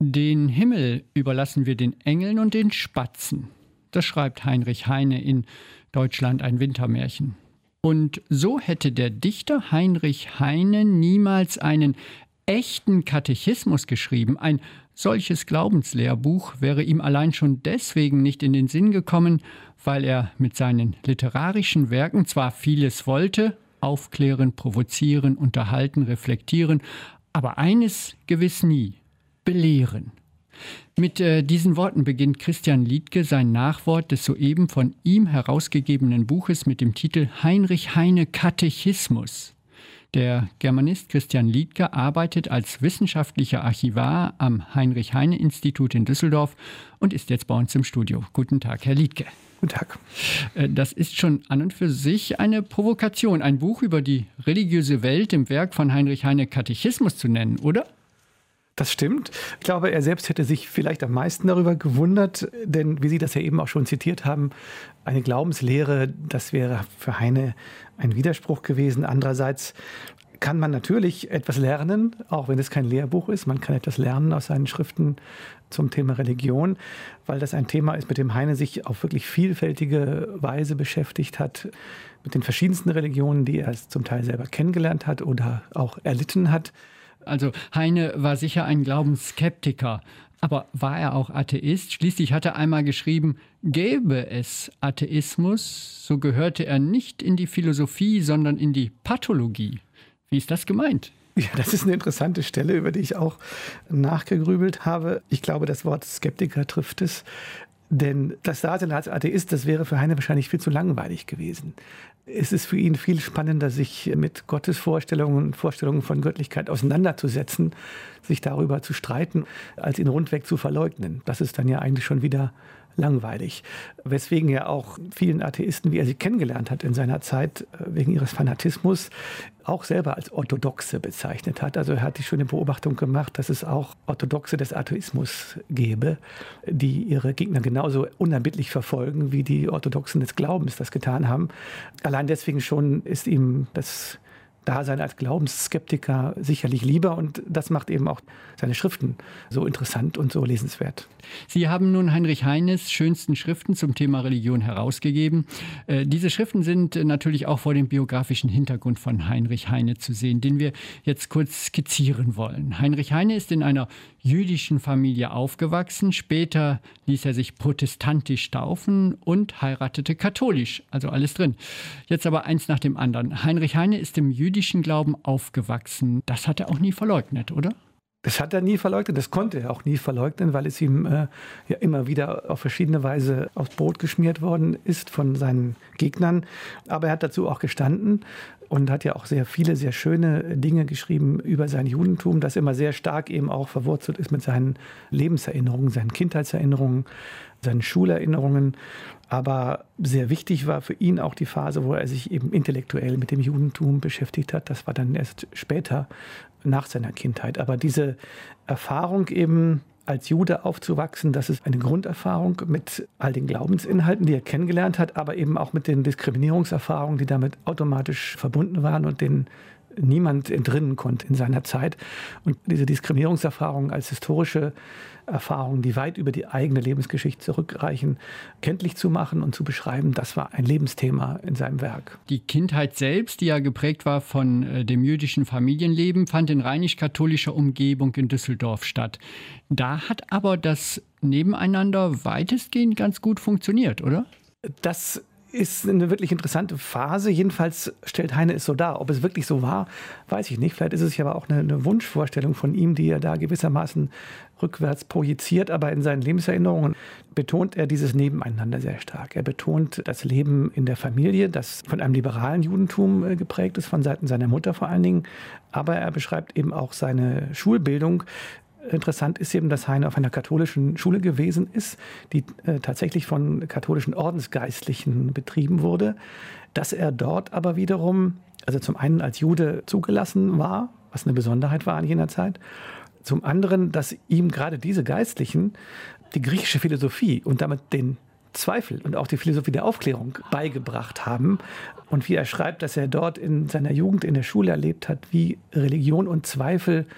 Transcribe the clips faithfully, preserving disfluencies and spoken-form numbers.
Den Himmel überlassen wir den Engeln und den Spatzen. Das schreibt Heinrich Heine in Deutschland ein Wintermärchen. Und so hätte der Dichter Heinrich Heine niemals einen echten Katechismus geschrieben. Ein solches Glaubenslehrbuch wäre ihm allein schon deswegen nicht in den Sinn gekommen, weil er mit seinen literarischen Werken zwar vieles wollte, aufklären, provozieren, unterhalten, reflektieren, aber eines gewiss nie: belehren. Mit äh, diesen Worten beginnt Christian Liedtke sein Nachwort des soeben von ihm herausgegebenen Buches mit dem Titel Heinrich Heine Katechismus. Der Germanist Christian Liedtke arbeitet als wissenschaftlicher Archivar am Heinrich-Heine-Institut in Düsseldorf und ist jetzt bei uns im Studio. Guten Tag, Herr Liedtke. Guten Tag. Das ist schon an und für sich eine Provokation, ein Buch über die religiöse Welt im Werk von Heinrich Heine Katechismus zu nennen, oder? Das stimmt. Ich glaube, er selbst hätte sich vielleicht am meisten darüber gewundert, denn wie Sie das ja eben auch schon zitiert haben, eine Glaubenslehre, das wäre für Heine ein Widerspruch gewesen. Andererseits kann man natürlich etwas lernen, auch wenn es kein Lehrbuch ist. Man kann etwas lernen aus seinen Schriften zum Thema Religion, weil das ein Thema ist, mit dem Heine sich auf wirklich vielfältige Weise beschäftigt hat, mit den verschiedensten Religionen, die er zum Teil selber kennengelernt hat oder auch erlitten hat. Also Heine war sicher ein Glaubensskeptiker, aber war er auch Atheist? Schließlich hat er einmal geschrieben, gäbe es Atheismus, so gehörte er nicht in die Philosophie, sondern in die Pathologie. Wie ist das gemeint? Ja, das ist eine interessante Stelle, über die ich auch nachgegrübelt habe. Ich glaube, das Wort Skeptiker trifft es. Denn das Dasein als Atheist, das wäre für Heine wahrscheinlich viel zu langweilig gewesen. Es ist für ihn viel spannender, sich mit Gottesvorstellungen und Vorstellungen von Göttlichkeit auseinanderzusetzen, sich darüber zu streiten, als ihn rundweg zu verleugnen. Das ist dann ja eigentlich schon wieder langweilig. Weswegen er auch vielen Atheisten, wie er sie kennengelernt hat in seiner Zeit, wegen ihres Fanatismus, auch selber als Orthodoxe bezeichnet hat. Also er hat die schöne Beobachtung gemacht, dass es auch Orthodoxe des Atheismus gäbe, die ihre Gegner genauso unerbittlich verfolgen, wie die Orthodoxen des Glaubens das getan haben. Allein deswegen schon ist ihm das Dasein als Glaubensskeptiker sicherlich lieber, und das macht eben auch seine Schriften so interessant und so lesenswert. Sie haben nun Heinrich Heines schönsten Schriften zum Thema Religion herausgegeben. Äh, diese Schriften sind äh, natürlich auch vor dem biografischen Hintergrund von Heinrich Heine zu sehen, den wir jetzt kurz skizzieren wollen. Heinrich Heine ist in einer jüdischen Familie aufgewachsen. Später ließ er sich protestantisch taufen und heiratete katholisch. Also alles drin. Jetzt aber eins nach dem anderen. Heinrich Heine ist im jüdischen Glauben aufgewachsen. Das hat er auch nie verleugnet, oder? Das hat er nie verleugnet, das konnte er auch nie verleugnen, weil es ihm äh, ja immer wieder auf verschiedene Weise aufs Brot geschmiert worden ist von seinen Gegnern. Aber er hat dazu auch gestanden und hat ja auch sehr viele, sehr schöne Dinge geschrieben über sein Judentum, das immer sehr stark eben auch verwurzelt ist mit seinen Lebenserinnerungen, seinen Kindheitserinnerungen, seinen Schulerinnerungen. Aber sehr wichtig war für ihn auch die Phase, wo er sich eben intellektuell mit dem Judentum beschäftigt hat. Das war dann erst später, nach seiner Kindheit. Aber diese Erfahrung eben als Jude aufzuwachsen, das ist eine Grunderfahrung mit all den Glaubensinhalten, die er kennengelernt hat, aber eben auch mit den Diskriminierungserfahrungen, die damit automatisch verbunden waren und denen niemand entrinnen konnte in seiner Zeit. Und diese Diskriminierungserfahrungen als historische Erfahrungen, die weit über die eigene Lebensgeschichte zurückreichen, kenntlich zu machen und zu beschreiben, das war ein Lebensthema in seinem Werk. Die Kindheit selbst, die ja geprägt war von äh, dem jüdischen Familienleben, fand in rheinisch-katholischer Umgebung in Düsseldorf statt. Da hat aber das Nebeneinander weitestgehend ganz gut funktioniert, oder? Das ist eine wirklich interessante Phase. Jedenfalls stellt Heine es so dar. Ob es wirklich so war, weiß ich nicht. Vielleicht ist es ja aber auch eine, eine Wunschvorstellung von ihm, die er da gewissermaßen rückwärts projiziert. Aber in seinen Lebenserinnerungen betont er dieses Nebeneinander sehr stark. Er betont das Leben in der Familie, das von einem liberalen Judentum geprägt ist, von Seiten seiner Mutter vor allen Dingen. Aber er beschreibt eben auch seine Schulbildung. Interessant ist eben, dass Heine auf einer katholischen Schule gewesen ist, die äh, tatsächlich von katholischen Ordensgeistlichen betrieben wurde. Dass er dort aber wiederum, also zum einen als Jude zugelassen war, was eine Besonderheit war in jener Zeit, zum anderen, dass ihm gerade diese Geistlichen die griechische Philosophie und damit den Zweifel und auch die Philosophie der Aufklärung beigebracht haben. Und wie er schreibt, dass er dort in seiner Jugend in der Schule erlebt hat, wie Religion und Zweifel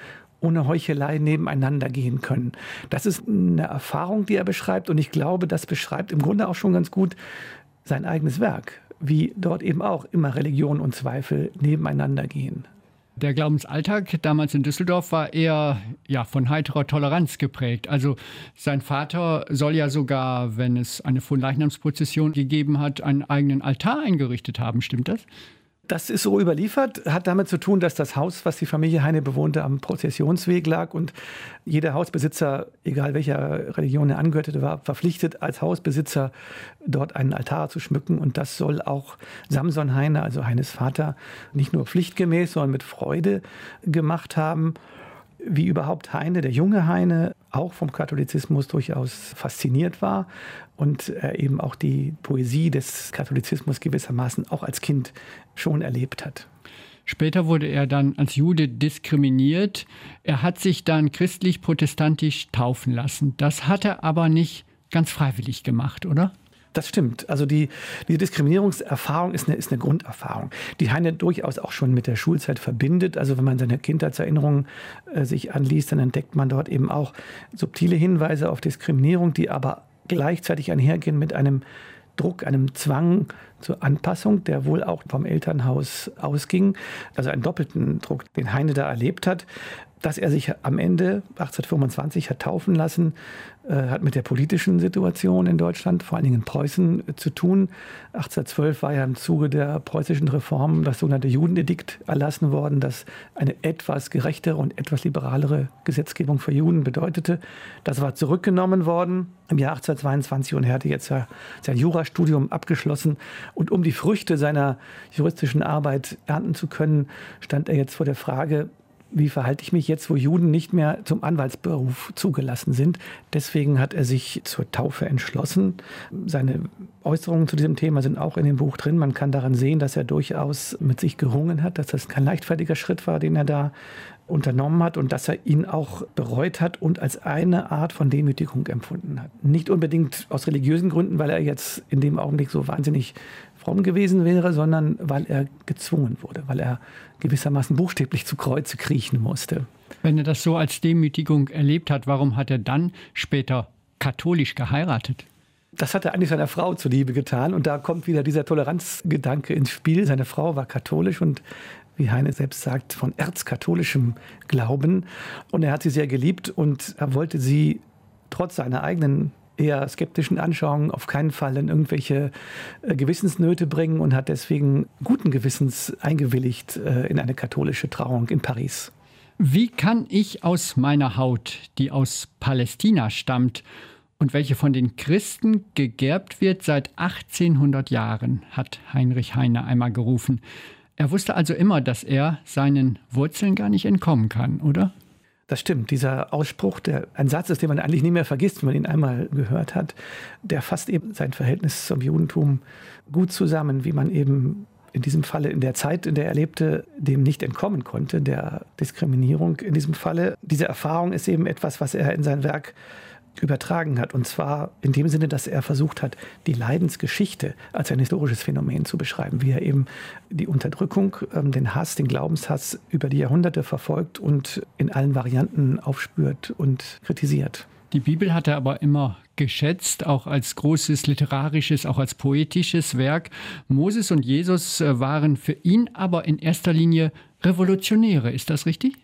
ohne Heuchelei nebeneinander gehen können. Das ist eine Erfahrung, die er beschreibt. Und ich glaube, das beschreibt im Grunde auch schon ganz gut sein eigenes Werk, wie dort eben auch immer Religion und Zweifel nebeneinander gehen. Der Glaubensalltag damals in Düsseldorf war eher ja, von heiterer Toleranz geprägt. Also sein Vater soll ja sogar, wenn es eine Fronleichnamsprozession gegeben hat, einen eigenen Altar eingerichtet haben. Stimmt das? Das ist so überliefert, hat damit zu tun, dass das Haus, was die Familie Heine bewohnte, am Prozessionsweg lag und jeder Hausbesitzer, egal welcher Religion er angehörte, war verpflichtet, als Hausbesitzer dort einen Altar zu schmücken. Und das soll auch Samson Heine, also Heines Vater, nicht nur pflichtgemäß, sondern mit Freude gemacht haben. Wie überhaupt Heine, der junge Heine, auch vom Katholizismus durchaus fasziniert war und er eben auch die Poesie des Katholizismus gewissermaßen auch als Kind schon erlebt hat. Später wurde er dann als Jude diskriminiert. Er hat sich dann christlich-protestantisch taufen lassen. Das hat er aber nicht ganz freiwillig gemacht, oder? Das stimmt. Also die, die Diskriminierungserfahrung ist eine, ist eine Grunderfahrung, die Heine durchaus auch schon mit der Schulzeit verbindet. Also wenn man seine Kindheitserinnerungen äh, sich anliest, dann entdeckt man dort eben auch subtile Hinweise auf Diskriminierung, die aber gleichzeitig einhergehen mit einem Druck, einem Zwang zur Anpassung, der wohl auch vom Elternhaus ausging. Also einen doppelten Druck, den Heine da erlebt hat. Dass er sich am Ende achtzehnhundertfünfundzwanzig hat taufen lassen, äh, hat mit der politischen Situation in Deutschland, vor allen Dingen in Preußen, äh, zu tun. achtzehnhundertzwölf war ja im Zuge der preußischen Reform das sogenannte Judenedikt erlassen worden, das eine etwas gerechtere und etwas liberalere Gesetzgebung für Juden bedeutete. Das war zurückgenommen worden im Jahr achtzehnhundertzweiundzwanzig und er hatte jetzt ja sein Jurastudium abgeschlossen. Und um die Früchte seiner juristischen Arbeit ernten zu können, stand er jetzt vor der Frage, wie verhalte ich mich jetzt, wo Juden nicht mehr zum Anwaltsberuf zugelassen sind? Deswegen hat er sich zur Taufe entschlossen. Seine Äußerungen zu diesem Thema sind auch in dem Buch drin. Man kann daran sehen, dass er durchaus mit sich gerungen hat, dass das kein leichtfertiger Schritt war, den er da unternommen hat und dass er ihn auch bereut hat und als eine Art von Demütigung empfunden hat. Nicht unbedingt aus religiösen Gründen, weil er jetzt in dem Augenblick so wahnsinnig fromm gewesen wäre, sondern weil er gezwungen wurde, weil er gewissermaßen buchstäblich zu Kreuze kriechen musste. Wenn er das so als Demütigung erlebt hat, warum hat er dann später katholisch geheiratet? Das hat er eigentlich seiner Frau zuliebe getan. Und da kommt wieder dieser Toleranzgedanke ins Spiel. Seine Frau war katholisch und, wie Heine selbst sagt, von erzkatholischem Glauben. Und er hat sie sehr geliebt und er wollte sie trotz seiner eigenen eher skeptischen Anschauungen auf keinen Fall in irgendwelche äh, Gewissensnöte bringen und hat deswegen guten Gewissens eingewilligt äh, in eine katholische Trauung in Paris. Wie kann ich aus meiner Haut, die aus Palästina stammt und welche von den Christen gegerbt wird seit achtzehnhundert Jahren, hat Heinrich Heine einmal gerufen. Er wusste also immer, dass er seinen Wurzeln gar nicht entkommen kann, oder? Das stimmt, dieser Ausspruch, der ein Satz ist, den man eigentlich nie mehr vergisst, wenn man ihn einmal gehört hat, der fasst eben sein Verhältnis zum Judentum gut zusammen, wie man eben in diesem Falle, in der Zeit, in der er lebte, dem nicht entkommen konnte, der Diskriminierung in diesem Falle. Diese Erfahrung ist eben etwas, was er in sein Werk übertragen hat. Und zwar in dem Sinne, dass er versucht hat, die Leidensgeschichte als ein historisches Phänomen zu beschreiben, wie er eben die Unterdrückung, den Hass, den Glaubenshass über die Jahrhunderte verfolgt und in allen Varianten aufspürt und kritisiert. Die Bibel hat er aber immer geschätzt, auch als großes literarisches, auch als poetisches Werk. Moses und Jesus waren für ihn aber in erster Linie Revolutionäre. Ist das richtig?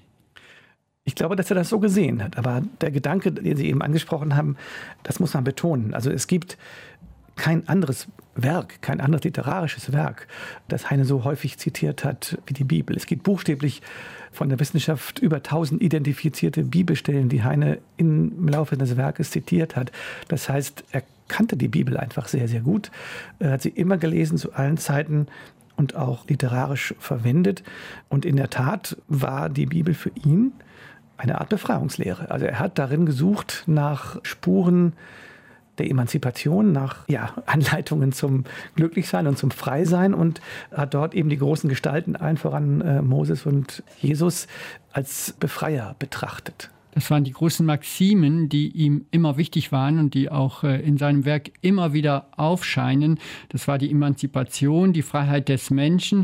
Ich glaube, dass er das so gesehen hat. Aber der Gedanke, den Sie eben angesprochen haben, das muss man betonen. Also es gibt kein anderes Werk, kein anderes literarisches Werk, das Heine so häufig zitiert hat wie die Bibel. Es gibt buchstäblich von der Wissenschaft über tausend identifizierte Bibelstellen, die Heine im Laufe des Werkes zitiert hat. Das heißt, er kannte die Bibel einfach sehr, sehr gut. Er hat sie immer gelesen, zu allen Zeiten und auch literarisch verwendet. Und in der Tat war die Bibel für ihn eine Art Befreiungslehre. Also er hat darin gesucht nach Spuren der Emanzipation, nach ja, Anleitungen zum Glücklichsein und zum Freisein und hat dort eben die großen Gestalten, allen voran äh, Moses und Jesus, als Befreier betrachtet. Das waren die großen Maximen, die ihm immer wichtig waren und die auch äh, in seinem Werk immer wieder aufscheinen. Das war die Emanzipation, die Freiheit des Menschen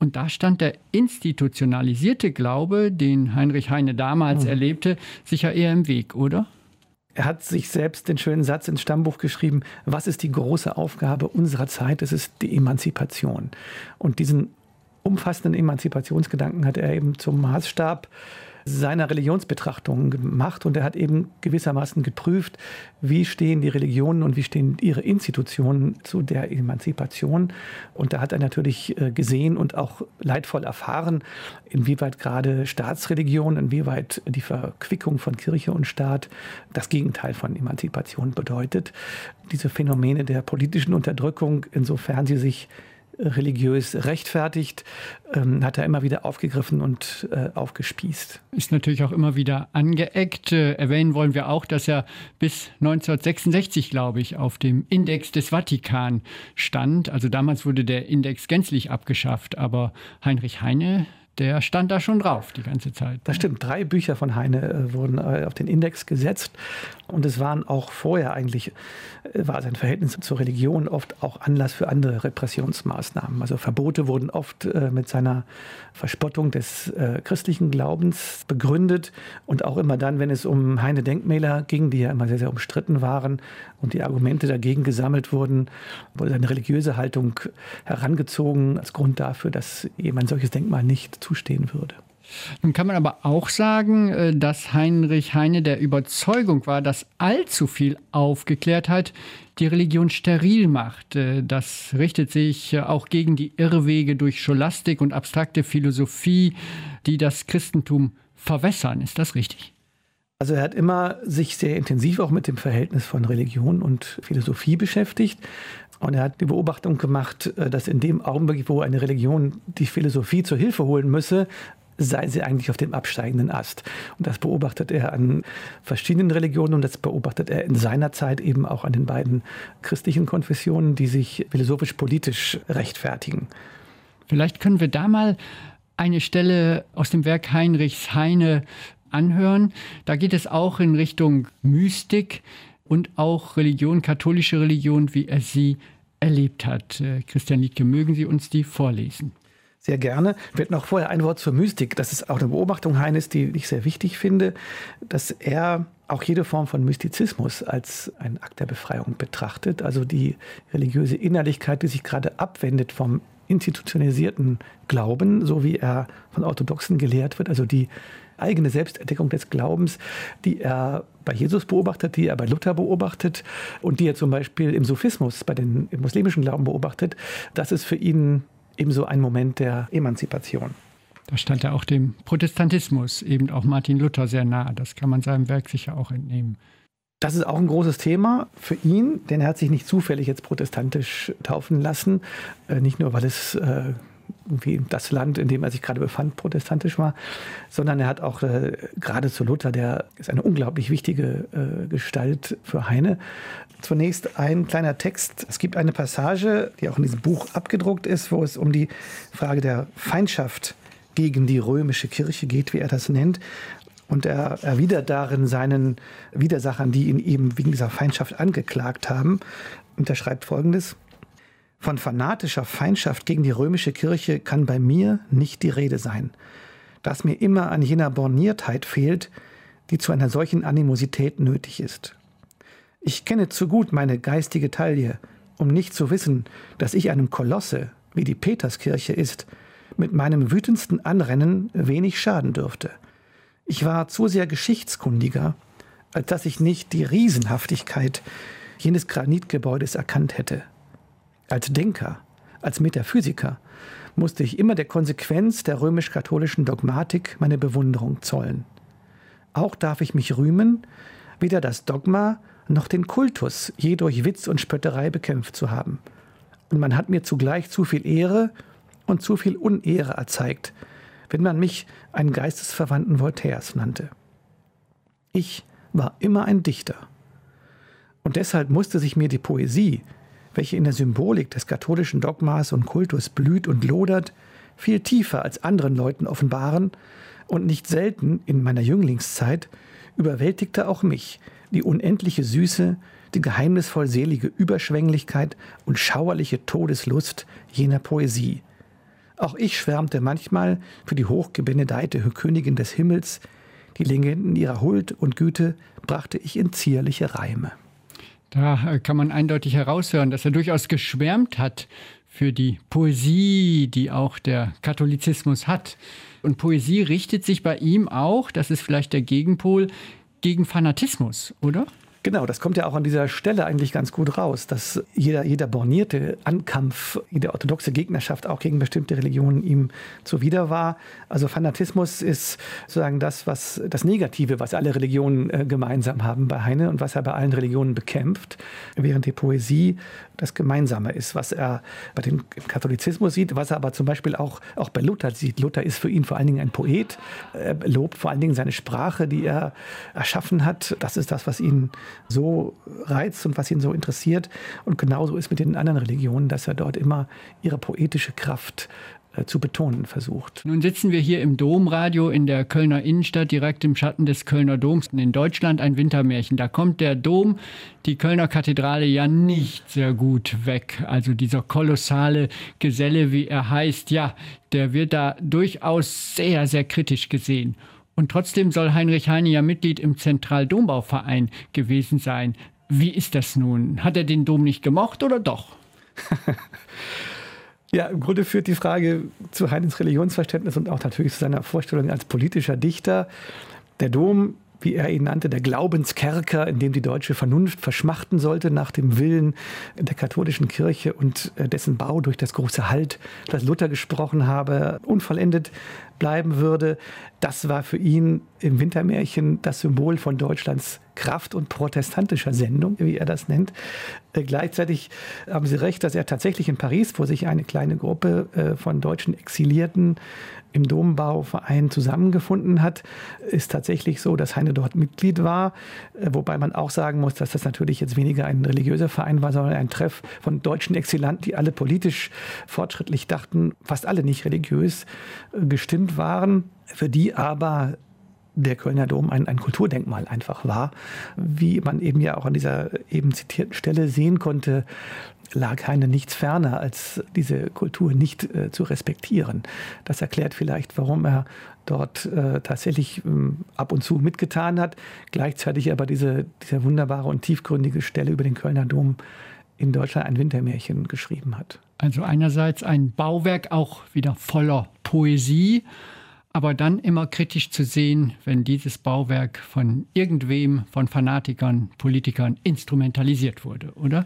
Und da stand der institutionalisierte Glaube, den Heinrich Heine damals mhm. erlebte, sicher eher im Weg, oder? Er hat sich selbst den schönen Satz ins Stammbuch geschrieben: Was ist die große Aufgabe unserer Zeit? Es ist die Emanzipation. Und diesen umfassenden Emanzipationsgedanken hat er eben zum Maßstab seiner Religionsbetrachtungen gemacht. Und er hat eben gewissermaßen geprüft, wie stehen die Religionen und wie stehen ihre Institutionen zu der Emanzipation. Und da hat er natürlich gesehen und auch leidvoll erfahren, inwieweit gerade Staatsreligion, inwieweit die Verquickung von Kirche und Staat das Gegenteil von Emanzipation bedeutet. Diese Phänomene der politischen Unterdrückung, insofern sie sich religiös rechtfertigt, ähm, hat er immer wieder aufgegriffen und äh, aufgespießt. Ist natürlich auch immer wieder angeeckt. Äh, erwähnen wollen wir auch, dass er bis neunzehnhundertsechsundsechzig, glaube ich, auf dem Index des Vatikan stand. Also damals wurde der Index gänzlich abgeschafft, aber Heinrich Heine, der stand da schon drauf die ganze Zeit. Das stimmt. Drei Bücher von Heine äh, wurden äh, auf den Index gesetzt. Und es waren auch vorher eigentlich, äh, war sein Verhältnis zur Religion oft auch Anlass für andere Repressionsmaßnahmen. Also Verbote wurden oft äh, mit seiner Verspottung des äh, christlichen Glaubens begründet. Und auch immer dann, wenn es um Heine-Denkmäler ging, die ja immer sehr, sehr umstritten waren und die Argumente dagegen gesammelt wurden, wurde eine religiöse Haltung herangezogen als Grund dafür, dass eben ein solches Denkmal nicht zustehen würde. Nun kann man aber auch sagen, dass Heinrich Heine der Überzeugung war, dass allzu viel Aufgeklärtheit die Religion steril macht. Das richtet sich auch gegen die Irrwege durch Scholastik und abstrakte Philosophie, die das Christentum verwässern. Ist das richtig? Also er hat immer sich sehr intensiv auch mit dem Verhältnis von Religion und Philosophie beschäftigt. Und er hat die Beobachtung gemacht, dass in dem Augenblick, wo eine Religion die Philosophie zur Hilfe holen müsse, sei sie eigentlich auf dem absteigenden Ast. Und das beobachtet er an verschiedenen Religionen und das beobachtet er in seiner Zeit eben auch an den beiden christlichen Konfessionen, die sich philosophisch-politisch rechtfertigen. Vielleicht können wir da mal eine Stelle aus dem Werk Heinrichs Heine anhören. Da geht es auch in Richtung Mystik und auch Religion, katholische Religion, wie er sie erlebt hat. Christian Liedtke, mögen Sie uns die vorlesen? Sehr gerne. Ich werde noch vorher ein Wort zur Mystik. Das ist auch eine Beobachtung Heines, die ich sehr wichtig finde, dass er auch jede Form von Mystizismus als einen Akt der Befreiung betrachtet. Also die religiöse Innerlichkeit, die sich gerade abwendet vom institutionalisierten Glauben, so wie er von Orthodoxen gelehrt wird, also die eigene Selbstentdeckung des Glaubens, die er bei Jesus beobachtet, die er bei Luther beobachtet und die er zum Beispiel im Sufismus, bei den im muslimischen Glauben beobachtet, das ist für ihn ebenso ein Moment der Emanzipation. Da stand er auch dem Protestantismus, eben auch Martin Luther, sehr nahe. Das kann man seinem Werk sicher auch entnehmen. Das ist auch ein großes Thema für ihn, denn er hat sich nicht zufällig jetzt protestantisch taufen lassen. Äh, nicht nur, weil es äh, wie das Land, in dem er sich gerade befand, protestantisch war, sondern er hat auch äh, gerade zu Luther, der ist eine unglaublich wichtige äh, Gestalt für Heine. Zunächst ein kleiner Text. Es gibt eine Passage, die auch in diesem Buch abgedruckt ist, wo es um die Frage der Feindschaft gegen die römische Kirche geht, wie er das nennt. Und er erwidert darin seinen Widersachern, die ihn eben wegen dieser Feindschaft angeklagt haben. Und er schreibt Folgendes: Von fanatischer Feindschaft gegen die römische Kirche kann bei mir nicht die Rede sein. Dass mir immer an jener Borniertheit fehlt, die zu einer solchen Animosität nötig ist. Ich kenne zu gut meine geistige Taille, um nicht zu wissen, dass ich einem Kolosse, wie die Peterskirche ist, mit meinem wütendsten Anrennen wenig schaden dürfte. Ich war zu sehr geschichtskundiger, als dass ich nicht die Riesenhaftigkeit jenes Granitgebäudes erkannt hätte. Als Denker, als Metaphysiker musste ich immer der Konsequenz der römisch-katholischen Dogmatik meine Bewunderung zollen. Auch darf ich mich rühmen, weder das Dogma noch den Kultus je durch Witz und Spötterei bekämpft zu haben. Und man hat mir zugleich zu viel Ehre und zu viel Unehre erzeigt, wenn man mich einen geistesverwandten Voltaires nannte. Ich war immer ein Dichter. Und deshalb musste sich mir die Poesie, welche in der Symbolik des katholischen Dogmas und Kultus blüht und lodert, viel tiefer als anderen Leuten offenbaren, und nicht selten in meiner Jünglingszeit überwältigte auch mich die unendliche Süße, die geheimnisvoll selige Überschwänglichkeit und schauerliche Todeslust jener Poesie. Auch ich schwärmte manchmal für die hochgebenedeite Königin des Himmels. Die Legenden ihrer Huld und Güte brachte ich in zierliche Reime. Da kann man eindeutig heraushören, dass er durchaus geschwärmt hat für die Poesie, die auch der Katholizismus hat. Und Poesie richtet sich bei ihm auch, das ist vielleicht der Gegenpol, gegen Fanatismus, oder? Genau, das kommt ja auch an dieser Stelle eigentlich ganz gut raus, dass jeder, jeder bornierte Ankampf, jede orthodoxe Gegnerschaft auch gegen bestimmte Religionen ihm zuwider war. Also Fanatismus ist sozusagen das, was das Negative, was alle Religionen äh, gemeinsam haben bei Heine und was er bei allen Religionen bekämpft, während die Poesie das Gemeinsame ist, was er bei dem Katholizismus sieht, was er aber zum Beispiel auch, auch bei Luther sieht. Luther ist für ihn vor allen Dingen ein Poet, er lobt vor allen Dingen seine Sprache, die er erschaffen hat. Das ist das, was ihn so reizt und was ihn so interessiert. Und genauso ist mit den anderen Religionen, dass er dort immer ihre poetische Kraft äh, zu betonen versucht. Nun sitzen wir hier im Domradio in der Kölner Innenstadt, direkt im Schatten des Kölner Doms. In Deutschland ein Wintermärchen. Da kommt der Dom, die Kölner Kathedrale, ja nicht sehr gut weg. Also dieser kolossale Geselle, wie er heißt, ja, der wird da durchaus sehr, sehr kritisch gesehen. Und trotzdem soll Heinrich Heine ja Mitglied im Zentraldombauverein gewesen sein. Wie ist das nun? Hat er den Dom nicht gemocht oder doch? Ja, im Grunde führt die Frage zu Heines Religionsverständnis und auch natürlich zu seiner Vorstellung als politischer Dichter. Der Dom, wie er ihn nannte, der Glaubenskerker, in dem die deutsche Vernunft verschmachten sollte nach dem Willen der katholischen Kirche und dessen Bau durch das große Halt, das Luther gesprochen habe, unvollendet bleiben würde. Das war für ihn im Wintermärchen das Symbol von Deutschlands Kraft und protestantischer Sendung, wie er das nennt. Äh, gleichzeitig haben Sie recht, dass er tatsächlich in Paris, wo sich eine kleine Gruppe äh, von deutschen Exilierten im Dombauverein zusammengefunden hat, ist tatsächlich so, dass Heine dort Mitglied war. Äh, wobei man auch sagen muss, dass das natürlich jetzt weniger ein religiöser Verein war, sondern ein Treff von deutschen Exilanten, die alle politisch fortschrittlich dachten, fast alle nicht religiös äh, gestimmt waren, für die aber der Kölner Dom ein, ein Kulturdenkmal einfach war. Wie man eben ja auch an dieser eben zitierten Stelle sehen konnte, lag Heine nichts ferner, als diese Kultur nicht äh, zu respektieren. Das erklärt vielleicht, warum er dort äh, tatsächlich ähm, ab und zu mitgetan hat, gleichzeitig aber diese, diese wunderbare und tiefgründige Stelle über den Kölner Dom in Deutschland ein Wintermärchen geschrieben hat. Also einerseits ein Bauwerk auch wieder voller Poesie, aber dann immer kritisch zu sehen, wenn dieses Bauwerk von irgendwem, von Fanatikern, Politikern instrumentalisiert wurde, oder?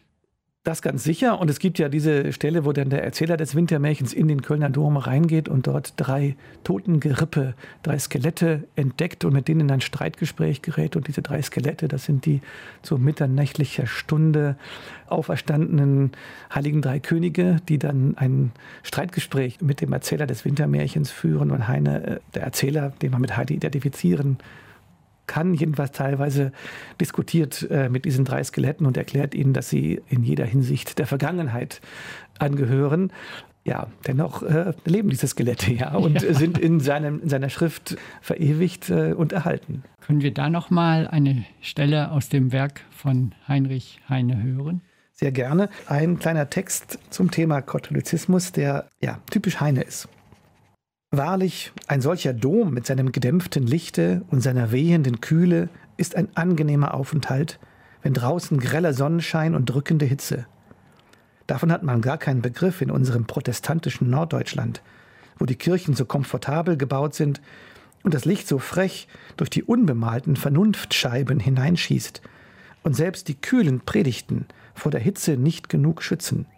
Das ganz sicher. Und es gibt ja diese Stelle, wo dann der Erzähler des Wintermärchens in den Kölner Dom reingeht und dort drei Totengerippe, drei Skelette entdeckt und mit denen in ein Streitgespräch gerät. Und diese drei Skelette, das sind die zu mitternächtlicher Stunde auferstandenen heiligen drei Könige, die dann ein Streitgespräch mit dem Erzähler des Wintermärchens führen. Und Heine, der Erzähler, den man mit Heide identifizieren kann, jedenfalls teilweise diskutiert äh, mit diesen drei Skeletten und erklärt ihnen, dass sie in jeder Hinsicht der Vergangenheit angehören. Ja, dennoch äh, leben diese Skelette ja und ja. sind in, seinem, in seiner Schrift verewigt äh, und erhalten. Können wir da noch mal eine Stelle aus dem Werk von Heinrich Heine hören? Sehr gerne. Ein kleiner Text zum Thema Katholizismus, der ja typisch Heine ist. Wahrlich, ein solcher Dom mit seinem gedämpften Lichte und seiner wehenden Kühle ist ein angenehmer Aufenthalt, wenn draußen greller Sonnenschein und drückende Hitze. Davon hat man gar keinen Begriff in unserem protestantischen Norddeutschland, wo die Kirchen so komfortabel gebaut sind und das Licht so frech durch die unbemalten Vernunftscheiben hineinschießt und selbst die kühlen Predigten vor der Hitze nicht genug schützen.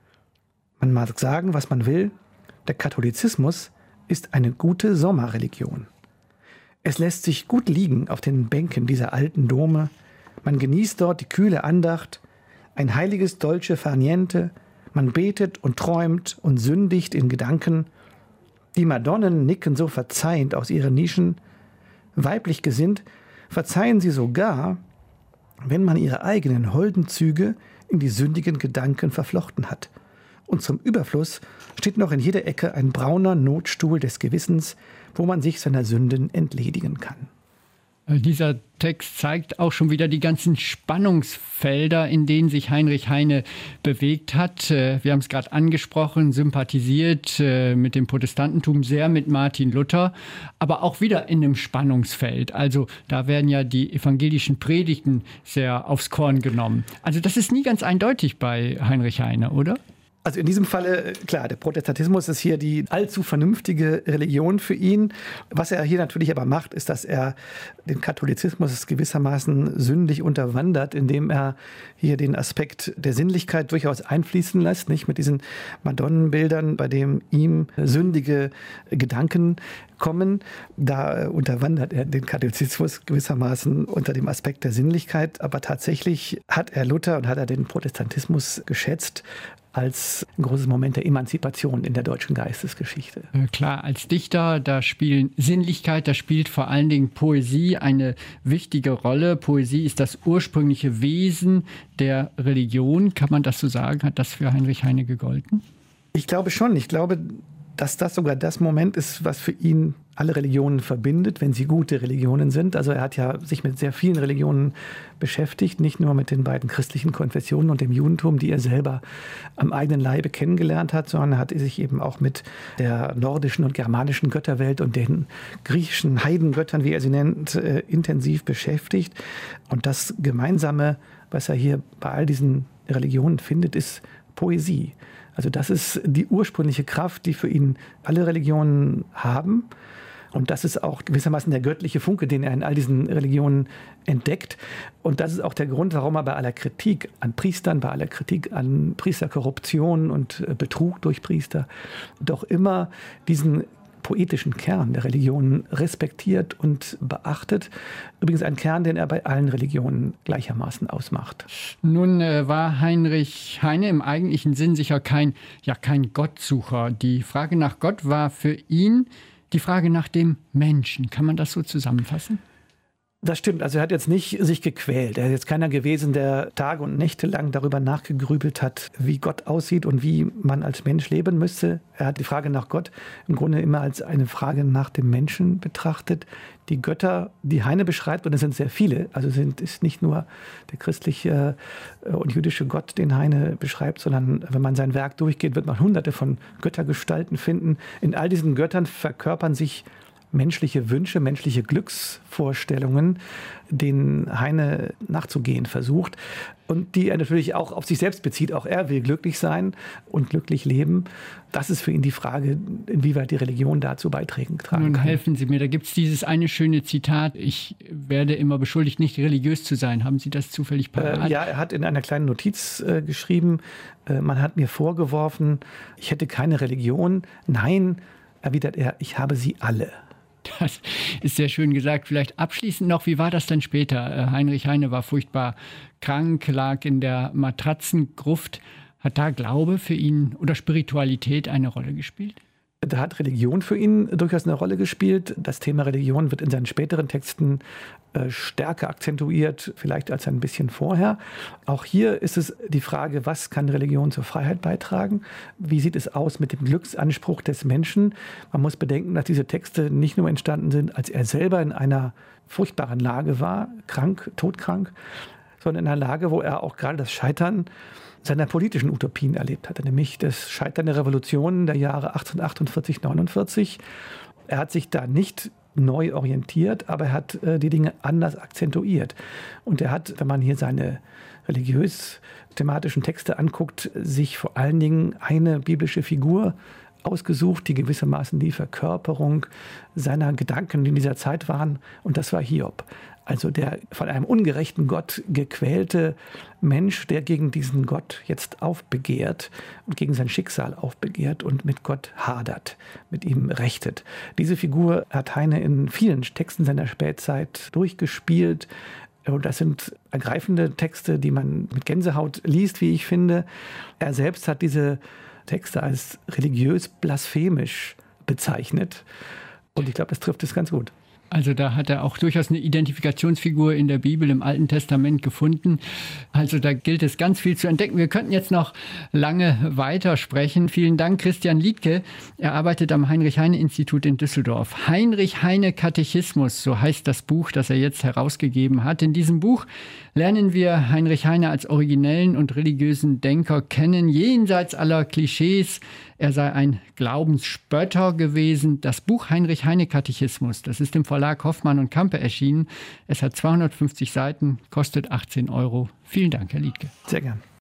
Man mag sagen, was man will, der Katholizismus ist eine gute Sommerreligion. Es lässt sich gut liegen auf den Bänken dieser alten Dome. Man genießt dort die kühle Andacht, ein heiliges Dolce far niente. Man betet und träumt und sündigt in Gedanken. Die Madonnen nicken so verzeihend aus ihren Nischen. Weiblich gesinnt verzeihen sie sogar, wenn man ihre eigenen holden Züge in die sündigen Gedanken verflochten hat. Und zum Überfluss steht noch in jeder Ecke ein brauner Notstuhl des Gewissens, wo man sich seiner Sünden entledigen kann. Dieser Text zeigt auch schon wieder die ganzen Spannungsfelder, in denen sich Heinrich Heine bewegt hat. Wir haben es gerade angesprochen, sympathisiert mit dem Protestantentum, sehr mit Martin Luther, aber auch wieder in einem Spannungsfeld. Also da werden ja die evangelischen Predigten sehr aufs Korn genommen. Also das ist nie ganz eindeutig bei Heinrich Heine, oder? Also in diesem Falle, klar, der Protestantismus ist hier die allzu vernünftige Religion für ihn. Was er hier natürlich aber macht, ist, dass er den Katholizismus gewissermaßen sündig unterwandert, indem er hier den Aspekt der Sinnlichkeit durchaus einfließen lässt, nicht mit diesen Madonnenbildern, bei dem ihm sündige Gedanken kommen. Da unterwandert er den Katholizismus gewissermaßen unter dem Aspekt der Sinnlichkeit. Aber tatsächlich hat er Luther und hat er den Protestantismus geschätzt als ein großes Moment der Emanzipation in der deutschen Geistesgeschichte. Klar, als Dichter, da spielen Sinnlichkeit, da spielt vor allen Dingen Poesie eine wichtige Rolle. Poesie ist das ursprüngliche Wesen der Religion. Kann man das so sagen? Hat das für Heinrich Heine gegolten? Ich glaube schon. Ich glaube, dass das sogar das Moment ist, was für ihn alle Religionen verbindet, wenn sie gute Religionen sind. Also er hat ja sich mit sehr vielen Religionen beschäftigt, nicht nur mit den beiden christlichen Konfessionen und dem Judentum, die er selber am eigenen Leibe kennengelernt hat, sondern er hat sich eben auch mit der nordischen und germanischen Götterwelt und den griechischen Heidengöttern, wie er sie nennt, äh, intensiv beschäftigt. Und das Gemeinsame, was er hier bei all diesen Religionen findet, ist Poesie. Also das ist die ursprüngliche Kraft, die für ihn alle Religionen haben. Und das ist auch gewissermaßen der göttliche Funke, den er in all diesen Religionen entdeckt. Und das ist auch der Grund, warum er bei aller Kritik an Priestern, bei aller Kritik an Priesterkorruption und Betrug durch Priester doch immer diesen poetischen Kern der Religionen respektiert und beachtet. Übrigens ein Kern, den er bei allen Religionen gleichermaßen ausmacht. Nun äh, war Heinrich Heine im eigentlichen Sinn sicher kein, ja, kein Gottsucher. Die Frage nach Gott war für ihn die Frage nach dem Menschen. Kann man das so zusammenfassen? Das stimmt. Also er hat jetzt nicht sich gequält. Er ist jetzt keiner gewesen, der Tage und Nächte lang darüber nachgegrübelt hat, wie Gott aussieht und wie man als Mensch leben müsste. Er hat die Frage nach Gott im Grunde immer als eine Frage nach dem Menschen betrachtet. Die Götter, die Heine beschreibt, und es sind sehr viele, also sind, ist nicht nur der christliche und jüdische Gott, den Heine beschreibt, sondern wenn man sein Werk durchgeht, wird man hunderte von Göttergestalten finden. In all diesen Göttern verkörpern sich menschliche Wünsche, menschliche Glücksvorstellungen, denen Heine nachzugehen versucht und die er natürlich auch auf sich selbst bezieht. Auch er will glücklich sein und glücklich leben. Das ist für ihn die Frage, inwieweit die Religion dazu beitragen kann. Nun helfen Sie mir, da gibt es dieses eine schöne Zitat: Ich werde immer beschuldigt, nicht religiös zu sein. Haben Sie das zufällig parat? Äh, ja, er hat in einer kleinen Notiz äh, geschrieben, äh, man hat mir vorgeworfen, ich hätte keine Religion. Nein, erwidert er, ich habe sie alle. Das ist sehr schön gesagt. Vielleicht abschließend noch, wie war das denn später? Heinrich Heine war furchtbar krank, lag in der Matratzengruft. Hat da Glaube für ihn oder Spiritualität eine Rolle gespielt? Da hat Religion für ihn durchaus eine Rolle gespielt. Das Thema Religion wird in seinen späteren Texten äh, stärker akzentuiert, vielleicht als ein bisschen vorher. Auch hier ist es die Frage, was kann Religion zur Freiheit beitragen? Wie sieht es aus mit dem Glücksanspruch des Menschen? Man muss bedenken, dass diese Texte nicht nur entstanden sind, als er selber in einer furchtbaren Lage war, krank, todkrank, sondern in einer Lage, wo er auch gerade das Scheitern seiner politischen Utopien erlebt hatte, nämlich das Scheitern der Revolutionen der Jahre achtzehnhundertachtundvierzig, neunundvierzig. Er hat sich da nicht neu orientiert, aber er hat äh, die Dinge anders akzentuiert. Und er hat, wenn man hier seine religiös-thematischen Texte anguckt, sich vor allen Dingen eine biblische Figur ausgesucht, die gewissermaßen die Verkörperung seiner Gedanken in dieser Zeit waren. Und das war Hiob. Also der von einem ungerechten Gott gequälte Mensch, der gegen diesen Gott jetzt aufbegehrt und gegen sein Schicksal aufbegehrt und mit Gott hadert, mit ihm rechtet. Diese Figur hat Heine in vielen Texten seiner Spätzeit durchgespielt. Und das sind ergreifende Texte, die man mit Gänsehaut liest, wie ich finde. Er selbst hat diese Texte als religiös blasphemisch bezeichnet. Und ich glaube, das trifft es ganz gut. Also da hat er auch durchaus eine Identifikationsfigur in der Bibel, im Alten Testament gefunden. Also da gilt es ganz viel zu entdecken. Wir könnten jetzt noch lange weitersprechen. Vielen Dank, Christian Liedtke. Er arbeitet am Heinrich-Heine-Institut in Düsseldorf. Heinrich Heine Katechismus, so heißt das Buch, das er jetzt herausgegeben hat. In diesem Buch lernen wir Heinrich Heine als originellen und religiösen Denker kennen, jenseits aller Klischees. Er sei ein Glaubensspötter gewesen. Das Buch Heinrich Heine Katechismus, das ist im Verlag Hoffmann und Campe erschienen. Es hat zweihundertfünfzig Seiten, kostet achtzehn Euro. Vielen Dank, Herr Liedtke. Sehr gern.